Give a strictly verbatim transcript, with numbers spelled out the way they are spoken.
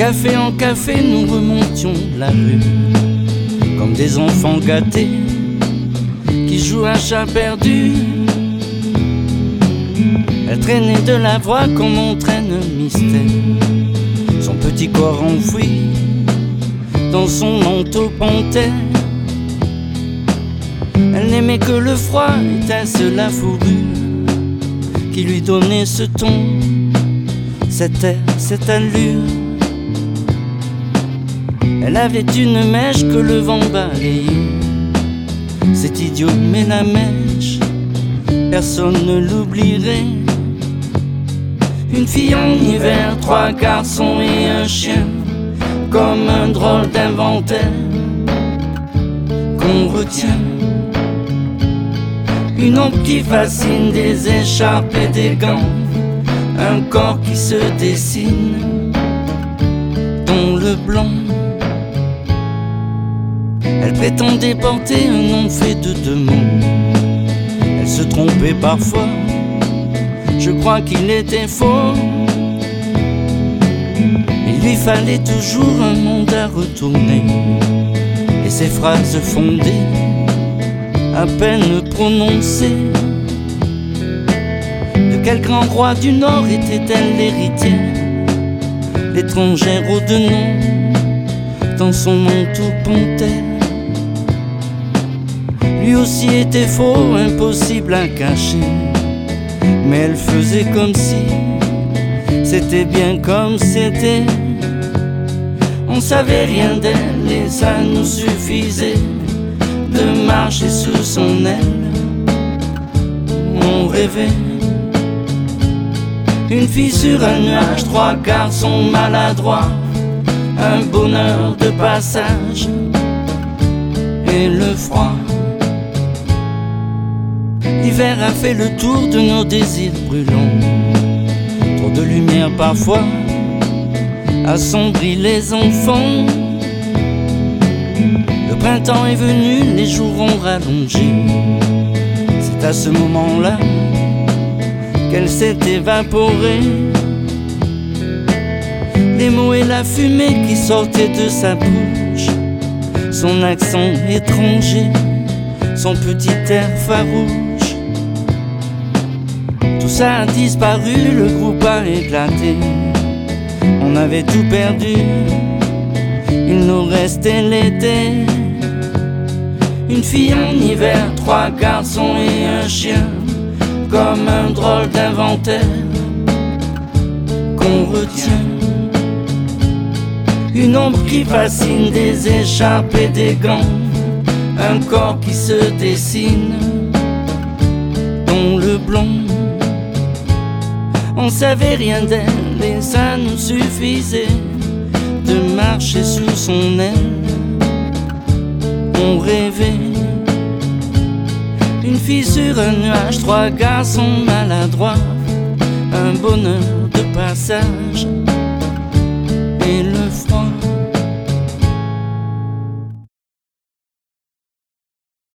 café en café, nous remontions la rue comme des enfants gâtés qui jouent à chat perdu. Elle traînait de la voix comme on traîne un mystère, son petit corps enfoui dans son manteau panthère. Elle n'aimait que le froid, était-ce la fourrure qui lui donnait ce ton, cet air, cette allure. Elle avait une mèche que le vent balayait, c'est idiot mais la mèche, personne ne l'oublierait. Une fille en hiver, trois garçons et un chien, comme un drôle d'inventaire qu'on retient. Une ombre qui fascine, des écharpes et des gants, un corps qui se dessine dans le blanc. Elle prétendait porter un nom fait de deux mots, elle se trompait parfois, je crois qu'il était faux. Il lui fallait toujours un monde à retourner, et ses phrases fondées, à peine prononcées. De quel grand roi du Nord était-elle l'héritière, l'étrangère au deux noms, dans son manteau panthère? Lui aussi était faux, impossible à cacher, mais elle faisait comme si c'était bien comme c'était. On savait rien d'elle et ça nous suffisait de marcher sous son aile. On rêvait une fille sur un nuage, trois garçons maladroits, un bonheur de passage et le froid. L'hiver a fait le tour de nos désirs brûlants, trop de lumière parfois assombrit les enfants. Le printemps est venu, les jours ont rallongé, c'est à ce moment-là qu'elle s'est évaporée. Les mots et la fumée qui sortaient de sa bouche, son accent étranger, son petit air farouche. Tout ça a disparu, le groupe a éclaté, on avait tout perdu, il nous restait l'été. Une fille en hiver, trois garçons et un chien, comme un drôle d'inventaire qu'on retient. Une ombre qui fascine, des écharpes et des gants, un corps qui se dessine dans le blanc. On savait rien d'elle et ça nous suffisait de marcher sous son aile. On rêvait une fille sur un nuage, trois garçons maladroits, un bonheur de passage